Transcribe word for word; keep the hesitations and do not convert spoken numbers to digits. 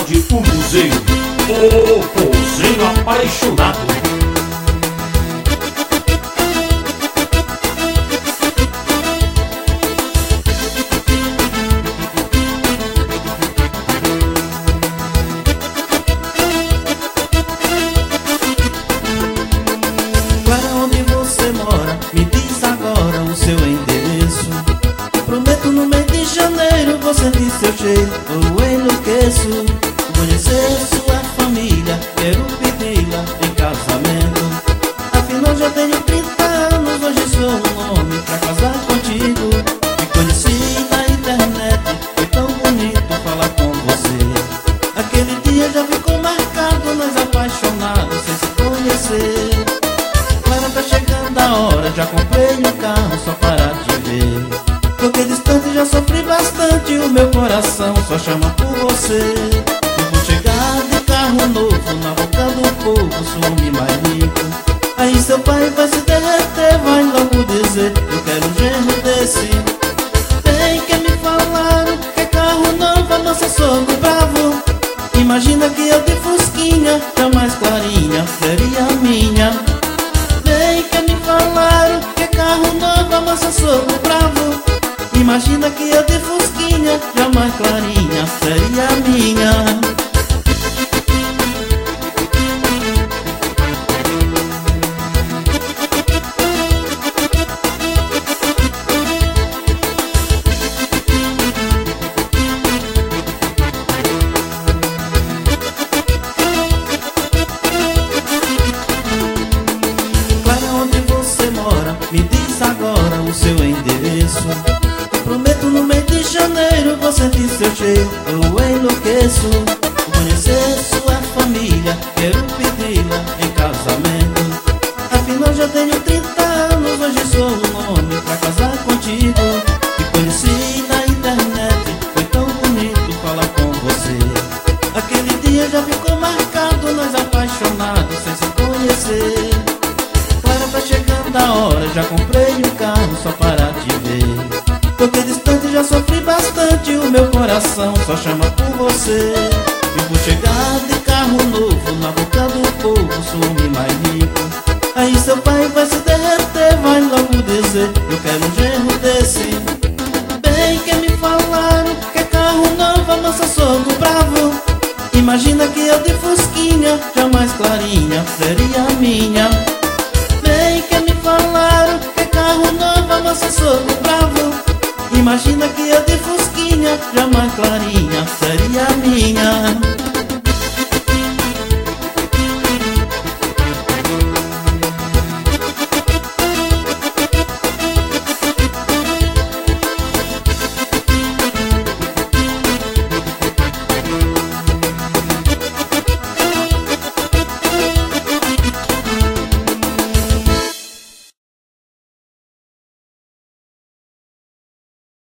de Umuzeiro, o forrozeiro apaixonado. Me diz agora o seu endereço. Prometo no mês de janeiro vou sentir seu cheiro, eu enlouqueço. Conhecer sua família, quero pedi-la em casamento. Afinal já tenho trinta anos, hoje sou um homem pra casar contigo. Me conheci na internet, foi tão bonito falar com você. Aquele dia já ficou marcado, nós apaixonados sem se conhecer. Agora tá chegando a hora, já comprei um carro só para te ver. Porque distante já sofri bastante, o meu coração só chama por você. Eu vou chegar de carro novo na boca do povo, sou homem mais rico. Aí seu pai vai se derreter, vai logo dizer, eu quero um genro desse. Tem que me falar que é carro novo, nossa sogro bravo. Imagina que eu de fusquinha, jamais clarinha, seria minha. Bem que me falaram que carro novo, a moça sogro bravo. Imagina que eu de fusquinha, jamais clarinha, seria minha. Me diz agora o seu endereço. Prometo no mês de janeiro vou sentir seu cheiro, eu enlouqueço. Conhecer sua família, quero pedi-la em casamento. Afinal já tenho trinta anos, hoje sou um homem pra casar contigo. Me conheci na internet, foi tão bonito falar com você. Aquele dia já ficou marcado, nós apaixonados sem se conhecer. Agora tá chegando a hora, já comprei um carro só para te ver. Porque distante já sofri bastante, o meu coração só chama por você. Eu vou chegar de carro novo na boca do povo, sou homem mais rico. Aí seu pai vai se derreter, vai logo dizer, eu quero um genro desse. Bem que me falaram que é carro novo, a moça sogro bravo. Imagina que eu de fusquinha, jamais clarinha, seria minha. Bem que me falaram que é carro novo, a moça sogro bravo. Imagina que eu de fusquinha, jamais clarinha, seria minha.